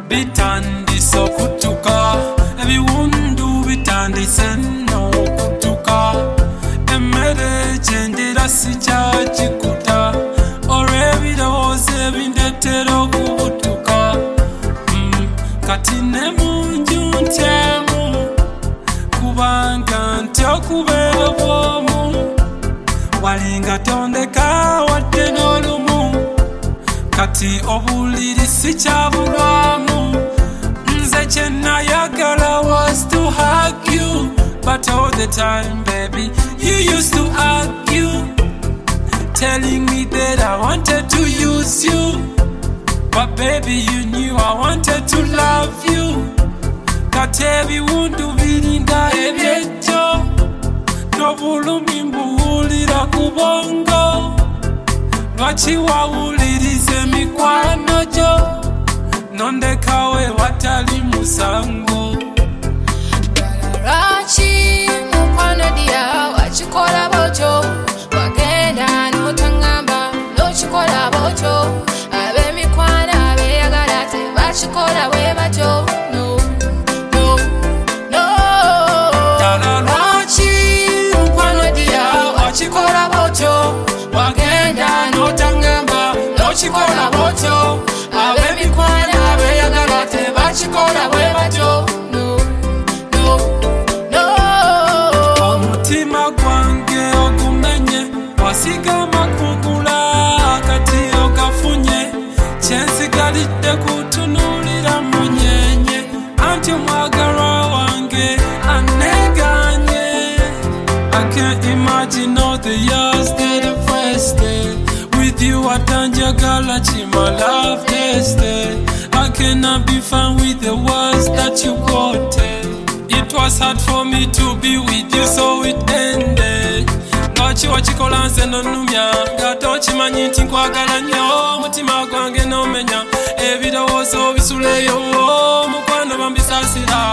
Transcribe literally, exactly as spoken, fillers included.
bitandise okutuka ebiwundu bitandise n'okutuka emmere gyendira sikyagikuta olw'ebirowoozo ebindetera okubutuka mm, kati ne munju ntyemu kubanga ntya okubeera bwomu walinga tondeka wadde n'olumu kati obuliri sikyabulwamu nze kye nayagala was to hug you but all the time baby you used to argue telling me that I wanted to use you but baby you knew I wanted to love you kati ebiwundu birinda ebyejjo n'obulumi mbuwulira ku bongo lwaki wawuliriza emikwano gyo nondekawe watali musango lwaki mukwano dya wakikola botyo wagenda n'otangamba n'okikola botyo ab'emikwano abeeyagala tebakikola bwe batyo no no no ddala lwaki mukwano dya wakikola botyo wagenda n'otangamba n'okikola botyo ab'emikwano abeeyagala tebakikola bwe batyo no no no omutima gwange ogumenye wasigama kugula kati okafunye kyensigalidde kutunuulira munyenye anti omwagalwa wange aneganye I can't imagine all the years that I've wasted with you atanjagala chima love tasted I cannot be found with the words that you quoted it was hard for me to be with you so it ended lwaki wakikola nze nonnumya nga tokimanyi nti nkwagala nnyo omutima gwange n'omenya ebirowoozo bisuleyo mukwano bambisasira